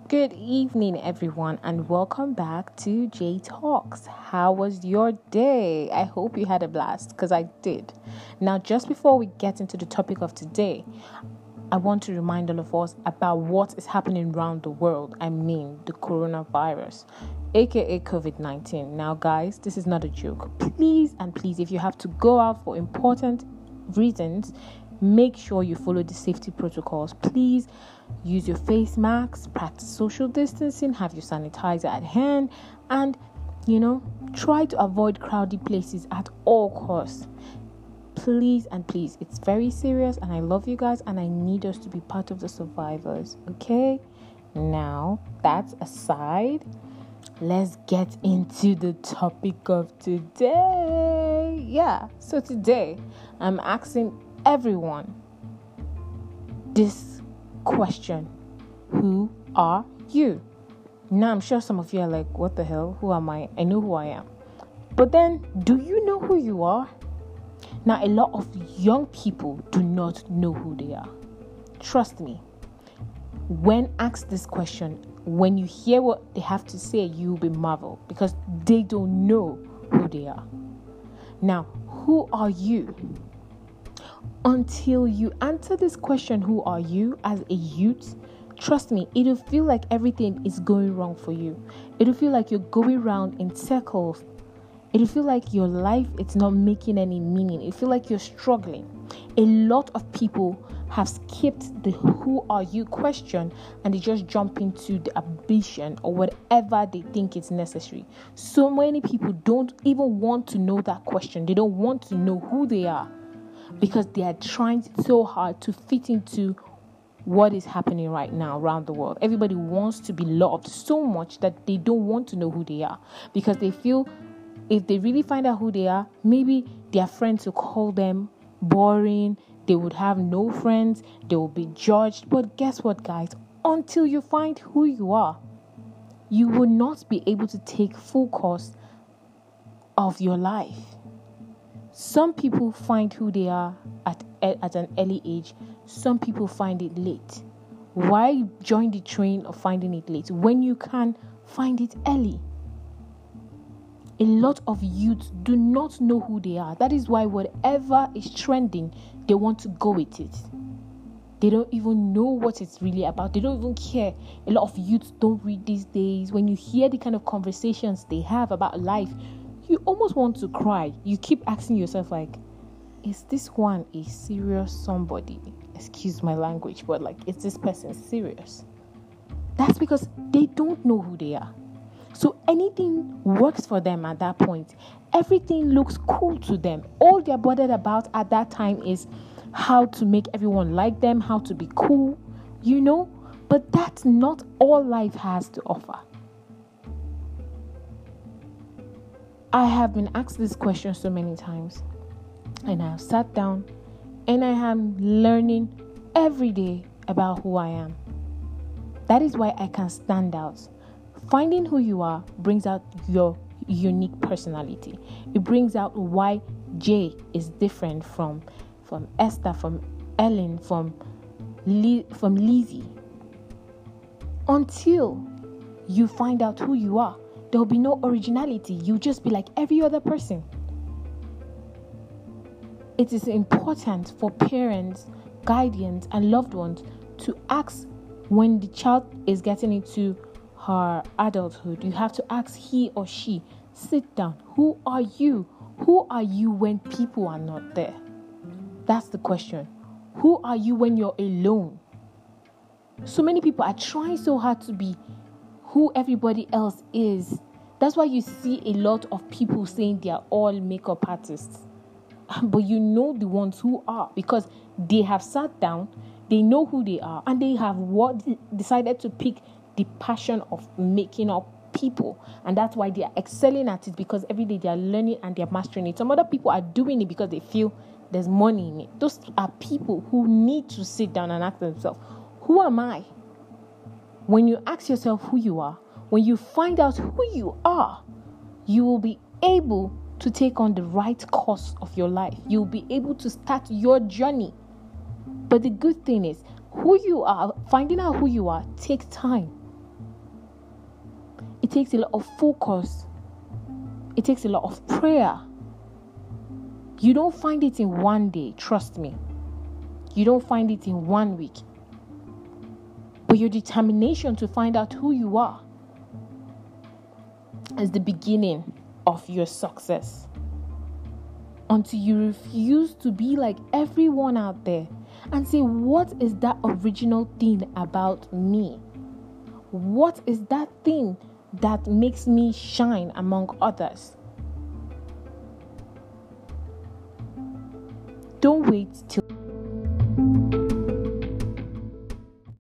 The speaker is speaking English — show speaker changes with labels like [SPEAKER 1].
[SPEAKER 1] Good evening, everyone, and welcome back to J Talks. How was your day? I hope you had a blast, because I did. Now, just before we get into the topic of today, I want to remind all of us about what is happening around the world. I mean, the coronavirus, aka COVID-19. Now, guys, this is not a joke. Please, if you have to go out for important reasons, make sure you follow the safety protocols. Please use your face masks, practice social distancing, have your sanitizer at hand, and try to avoid crowded places at all costs. Please, it's very serious, and I love you guys, and I need us to be part of the survivors. Okay, now that aside, let's get into the topic of today. So today I'm asking everyone this question: who are you? Now, I'm sure some of you are like, what the hell? Who am I? I know who I am. But then, do you know who you are? Now, a lot of young people do not know who they are. Trust me. When asked this question, when you hear what they have to say, you'll be marveled, because they don't know who they are. Now, who are you? Until you answer this question, who are you, as a youth, trust me, it'll feel like everything is going wrong for you. It'll feel like you're going around in circles. It'll feel like your life, it's not making any meaning. It'll feel like you're struggling. A lot of people have skipped the who are you question, and they just jump into the ambition or whatever they think is necessary. So many people don't even want to know that question. They don't want to know who they are, because they are trying so hard to fit into what is happening right now around the world. Everybody wants to be loved so much that they don't want to know who they are, because they feel if they really find out who they are, maybe their friends will call them boring, they would have no friends, they will be judged. But guess what, guys? Until you find who you are, you will not be able to take full course of your life. Some people find who they are at an early age. Some people find it late. Why join the train of finding it late when you can find it early? A lot of youths do not know who they are. That is why whatever is trending, they want to go with it. They don't even know what it's really about. They don't even care. A lot of youths don't read these days. When you hear the kind of conversations they have about life, you almost want to cry. You keep asking yourself, like, is this one a serious somebody? Excuse my language, but is this person serious? That's because they don't know who they are. So anything works for them at that point. Everything looks cool to them. All they're bothered about at that time is how to make everyone like them, how to be cool, But that's not all life has to offer. I have been asked this question so many times, and I have sat down and I am learning every day about who I am. That is why I can stand out. Finding who you are brings out your unique personality. It brings out why Jay is different from Esther, from Ellen, from Lizzie. Until you find out who you are, there will be no originality. You'll just be like every other person. It is important for parents, guardians, and loved ones to ask when the child is getting into her adulthood. You have to ask he or she, sit down. Who are you? Who are you when people are not there? That's the question. Who are you when you're alone? So many people are trying so hard to be who everybody else is. That's why you see a lot of people saying they are all makeup artists. But you know the ones who are, because they have sat down, they know who they are, and they have decided to pick the passion of making up people. And that's why they are excelling at it, because every day they are learning and they are mastering it. Some other people are doing it because they feel there's money in it. Those are people who need to sit down and ask themselves, who am I? When you ask yourself who you are, when you find out who you are, you will be able to take on the right course of your life. You'll be able to start your journey. But the good thing is, who you are, finding out who you are takes time. It takes a lot of focus. It takes a lot of prayer. You don't find it in one day, trust me. You don't find it in 1 week. But your determination to find out who you are is the beginning of your success. Until you refuse to be like everyone out there and say, what is that original thing about me? What is that thing that makes me shine among others? Don't wait till